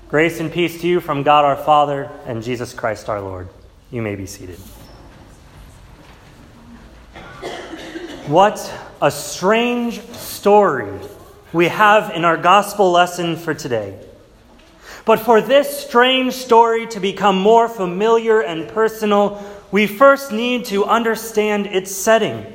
Grace and peace to you from God our Father and Jesus Christ our Lord. You may be seated. What a strange story we have in our gospel lesson for today. But for this strange story to become more familiar and personal, we first need to understand its setting.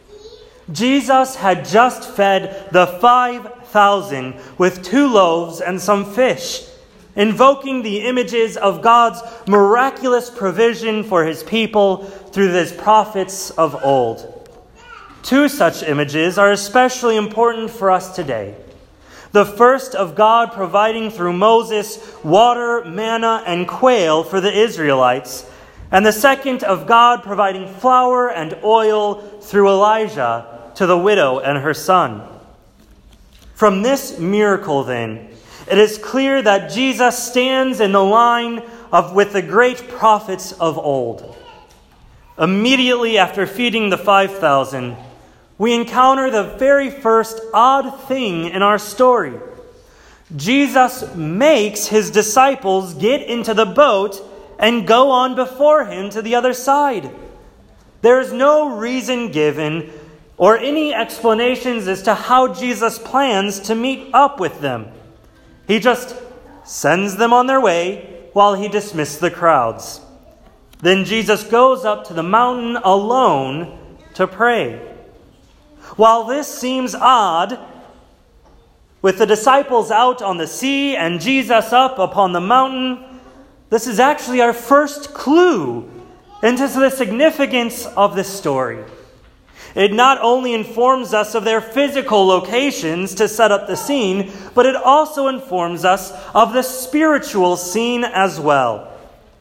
Jesus had just fed the 5,000 with 2 loaves and some fish, invoking the images of God's miraculous provision for his people through his prophets of old. 2 such images are especially important for us today. The first of God providing through Moses water, manna, and quail for the Israelites, and the second of God providing flour and oil through Elijah to the widow and her son. From this miracle, then, it is clear that Jesus stands in the line with the great prophets of old. Immediately after feeding the 5,000, we encounter the very first odd thing in our story. Jesus makes his disciples get into the boat and go on before him to the other side. There is no reason given or any explanations as to how Jesus plans to meet up with them. He just sends them on their way while he dismisses the crowds. Then Jesus goes up to the mountain alone to pray. While this seems odd, with the disciples out on the sea and Jesus up upon the mountain, this is actually our first clue into the significance of this story. It not only informs us of their physical locations to set up the scene, but it also informs us of the spiritual scene as well.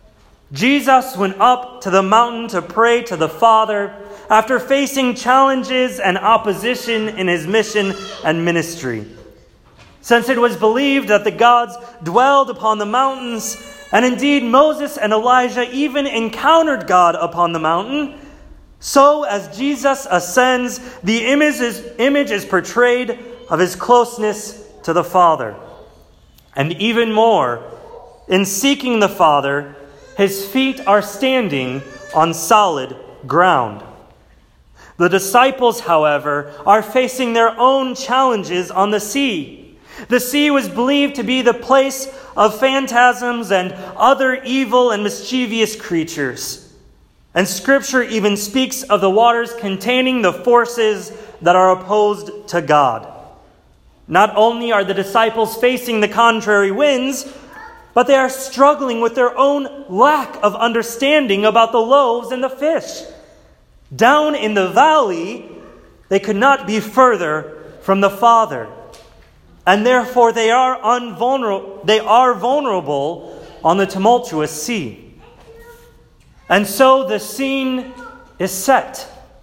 Jesus went up to the mountain to pray to the Father after facing challenges and opposition in his mission and ministry. Since it was believed that the gods dwelled upon the mountains, and indeed Moses and Elijah even encountered God upon the mountain, so as Jesus ascends, the image is portrayed of his closeness to the Father. And even more, in seeking the Father, his feet are standing on solid ground. The disciples, however, are facing their own challenges on the sea. The sea was believed to be the place of phantasms and other evil and mischievous creatures. And Scripture even speaks of the waters containing the forces that are opposed to God. Not only are the disciples facing the contrary winds, but they are struggling with their own lack of understanding about the loaves and the fish. Down in the valley, they could not be further from the Father. And therefore they are vulnerable on the tumultuous sea. And so the scene is set.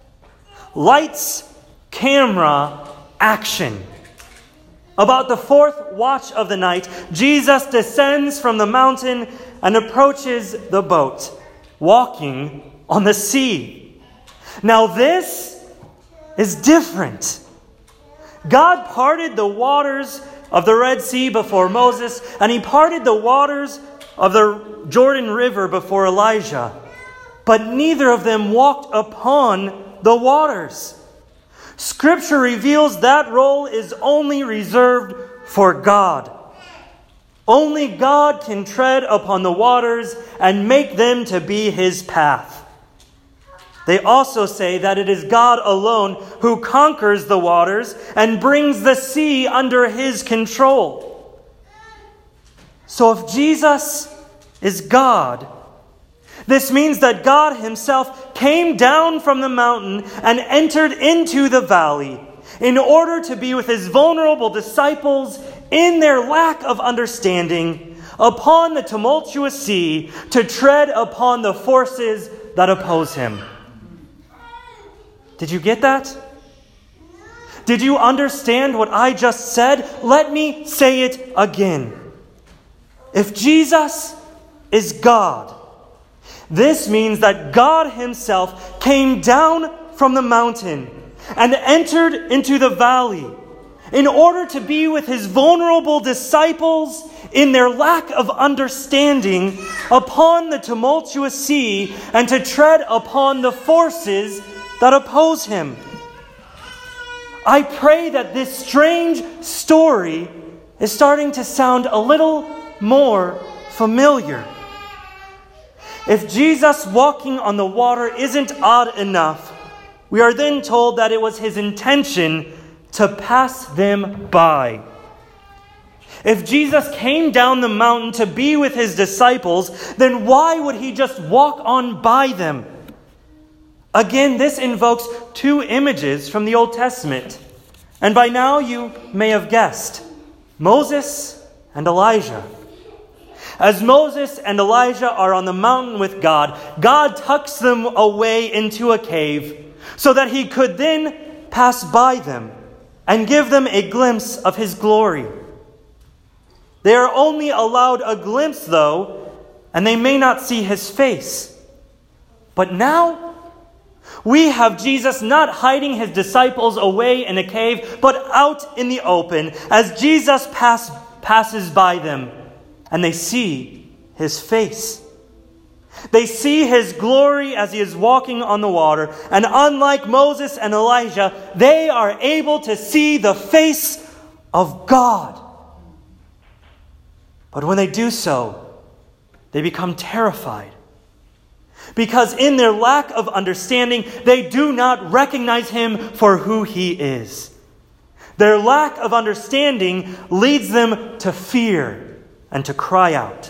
Lights, camera, action. About the 4th watch of the night, Jesus descends from the mountain and approaches the boat, walking on the sea. Now this is different. God parted the waters of the Red Sea before Moses, and he parted the waters of the Jordan River before Elijah. But neither of them walked upon the waters. Scripture reveals that role is only reserved for God. Only God can tread upon the waters and make them to be his path. They also say that it is God alone who conquers the waters and brings the sea under his control. So if Jesus is God, this means that God himself came down from the mountain and entered into the valley in order to be with his vulnerable disciples in their lack of understanding upon the tumultuous sea to tread upon the forces that oppose him. Did you get that? Did you understand what I just said? Let me say it again. If Jesus is God, this means that God himself came down from the mountain and entered into the valley in order to be with his vulnerable disciples in their lack of understanding upon the tumultuous sea and to tread upon the forces that oppose him. I pray that this strange story is starting to sound a little more familiar. If Jesus walking on the water isn't odd enough, we are then told that it was his intention to pass them by. If Jesus came down the mountain to be with his disciples, then why would he just walk on by them? Again, this invokes two images from the Old Testament. And by now you may have guessed, Moses and Elijah. As Moses and Elijah are on the mountain with God, God tucks them away into a cave so that he could then pass by them and give them a glimpse of his glory. They are only allowed a glimpse, though, and they may not see his face. But now, we have Jesus not hiding his disciples away in a cave, but out in the open as Jesus passes by them, and they see his face. They see his glory as he is walking on the water, and unlike Moses and Elijah, they are able to see the face of God. But when they do so, they become terrified. Because in their lack of understanding, they do not recognize him for who he is. Their lack of understanding leads them to fear and to cry out.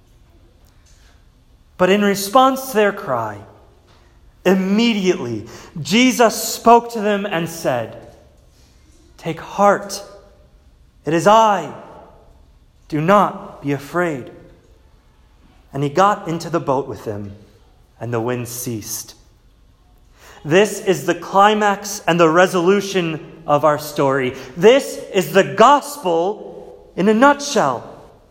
But in response to their cry, immediately Jesus spoke to them and said, "Take heart, it is I. Do not be afraid." And he got into the boat with them, and the wind ceased. This is the climax and the resolution of our story. This is the gospel in a nutshell.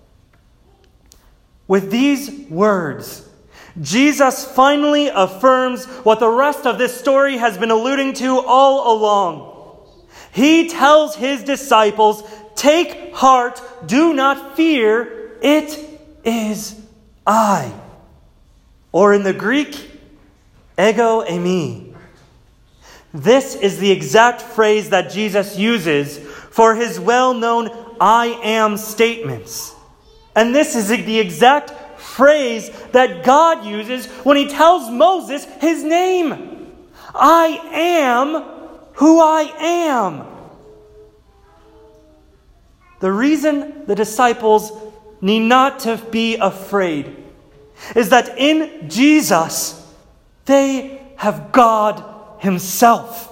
With these words, Jesus finally affirms what the rest of this story has been alluding to all along. He tells his disciples, "Take heart, do not fear, it is I." Or in the Greek, ego eimi. This is the exact phrase that Jesus uses for his well-known "I am" statements. And this is the exact phrase that God uses when he tells Moses his name. I am who I am. The reason the disciples need not to be afraid is that in Jesus, they have God himself.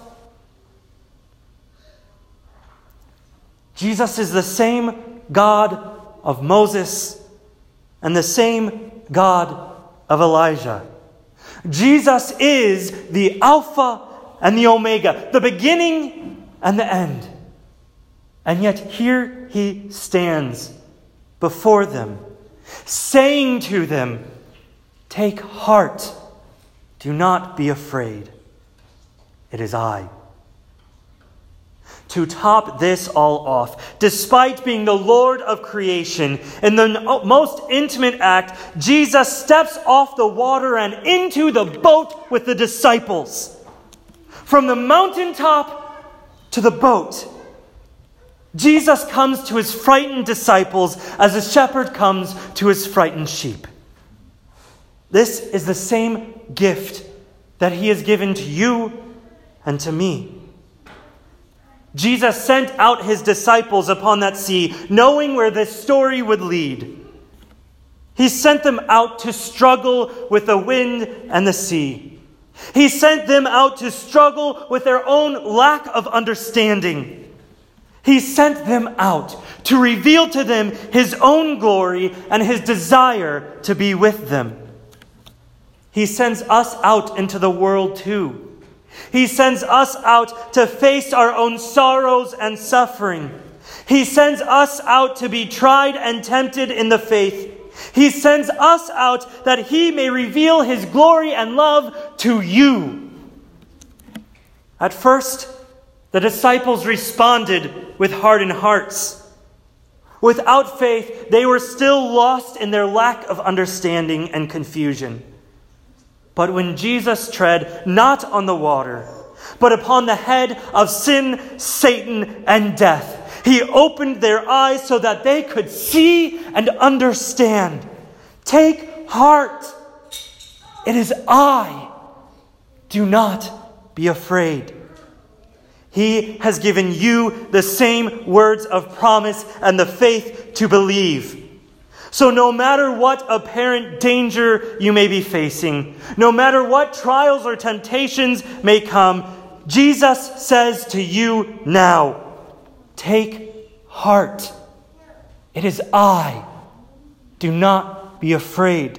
Jesus is the same God of Moses and the same God of Elijah. Jesus is the Alpha and the Omega, the beginning and the end. And yet here he stands before them, saying to them, "Take heart, do not be afraid. It is I." To top this all off, despite being the Lord of creation, in the most intimate act, Jesus steps off the water and into the boat with the disciples. From the mountaintop to the boat, Jesus comes to his frightened disciples as a shepherd comes to his frightened sheep. This is the same gift that he has given to you and to me. Jesus sent out his disciples upon that sea, knowing where this story would lead. He sent them out to struggle with the wind and the sea. He sent them out to struggle with their own lack of understanding. He sent them out to reveal to them his own glory and his desire to be with them. He sends us out into the world too. He sends us out to face our own sorrows and suffering. He sends us out to be tried and tempted in the faith. He sends us out that he may reveal his glory and love to you. At first, The disciples responded with hardened hearts. Without faith, they were still lost in their lack of understanding and confusion. But when Jesus tread not on the water, but upon the head of sin, Satan, and death, he opened their eyes so that they could see and understand. Take heart. It is I. Do not be afraid. He has given you the same words of promise and the faith to believe. So no matter what apparent danger you may be facing, no matter what trials or temptations may come, Jesus says to you now, take heart. It is I. Do not be afraid.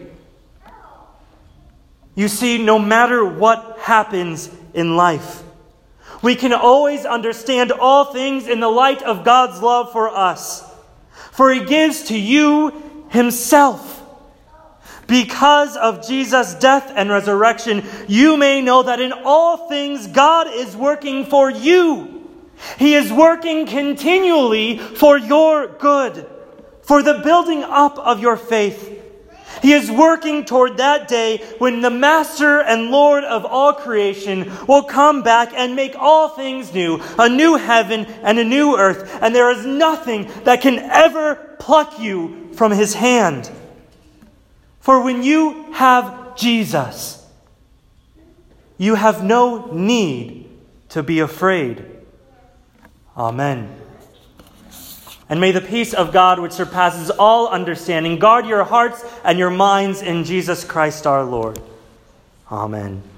You see, no matter what happens in life, we can always understand all things in the light of God's love for us. For he gives to you himself. Because of Jesus' death and resurrection, you may know that in all things God is working for you. He is working continually for your good, for the building up of your faith. He is working toward that day when the Master and Lord of all creation will come back and make all things new, a new heaven and a new earth, and there is nothing that can ever pluck you from his hand. For when you have Jesus, you have no need to be afraid. Amen. And may the peace of God, which surpasses all understanding, guard your hearts and your minds in Jesus Christ our Lord. Amen.